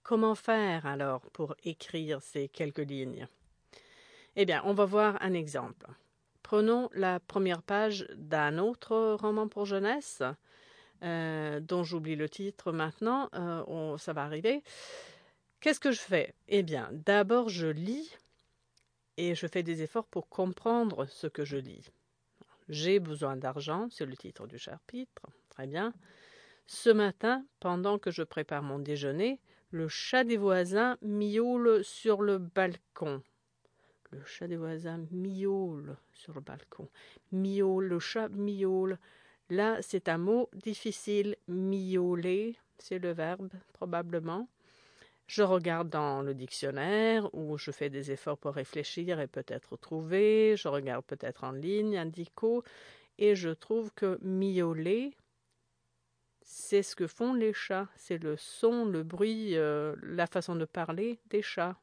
Comment faire alors pour écrire ces quelques lignes? Eh bien, on va voir un exemple. Prenons la première page d'un autre roman pour jeunesse, dont j'oublie le titre maintenant, ça va arriver. Qu'est-ce que je fais? Eh bien, d'abord je lis et je fais des efforts pour comprendre ce que je lis. J'ai besoin d'argent, c'est le titre du chapitre, très bien. Ce matin, pendant que je prépare mon déjeuner, le chat des voisins miaule sur le balcon. Le chat des voisins miaule sur le balcon. Miaule, le chat miaule. Là, c'est un mot difficile. Miauler, c'est le verbe, probablement. Je regarde dans le dictionnaire où je fais des efforts pour réfléchir et peut-être trouver. Je regarde peut-être en ligne, un dico, et je trouve que miauler, c'est ce que font les chats. C'est le son, le bruit, la façon de parler des chats.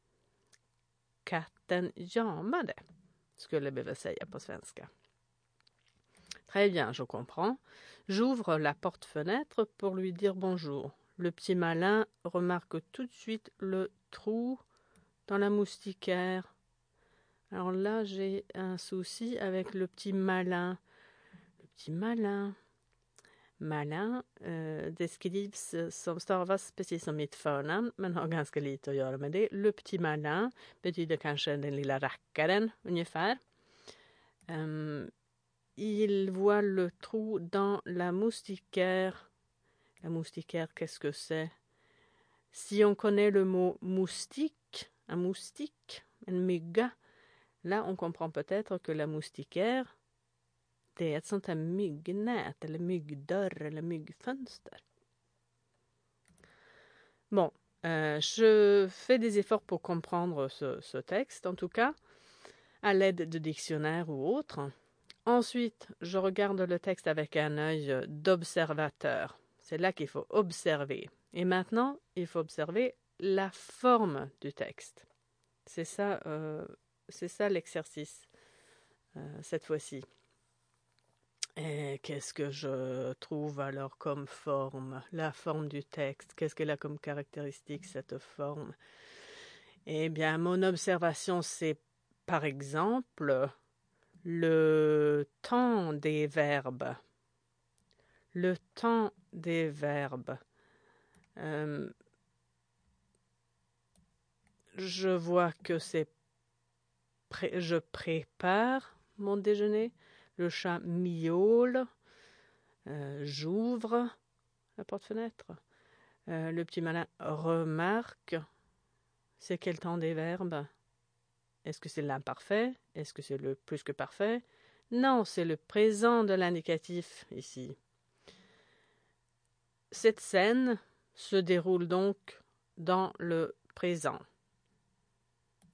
Katten jamade, skulle vi väl säga på svenska. Très bien, je comprends. J'ouvre la porte-fenêtre pour lui dire bonjour. Le petit malin remarque tout de suite le trou dans la moustiquaire. Alors là, j'ai un souci avec le petit malin. Le petit malin. Malin, det skrivs som stavas precis som mitt förnamn, men har ganska lite att göra med det. Le petit malin betyder kanske den lilla rackaren, ungefär. Il voit le trou dans la moustiquaire. La moustiquaire, qu'est-ce que c'est? Si on connaît le mot moustique, un moustique, en mygga, là on comprend peut-être que la moustiquaire, det är ett sånt här myggnät eller myggdörr eller myggfönster. Bon, je fais des efforts pour comprendre ce texte, en tout cas, à l'aide de dictionnaires ou autres. Ensuite, je regarde le texte avec un œil d'observateur. C'est là qu'il faut observer. Et maintenant, il faut observer la forme du texte. C'est ça l'exercice, cette fois-ci. Et qu'est-ce que je trouve alors comme forme? La forme du texte. Qu'est-ce qu'elle a comme caractéristique, cette forme? Eh bien, mon observation, c'est par exemple le temps des verbes. Le temps des verbes. Je vois que je prépare mon déjeuner. Le chat miaule. J'ouvre la porte-fenêtre. Le petit malin remarque. C'est quel temps des verbes? Est-ce que c'est l'imparfait? Est-ce que c'est le plus que parfait? Non, c'est le présent de l'indicatif ici. Cette scène se déroule donc dans le présent.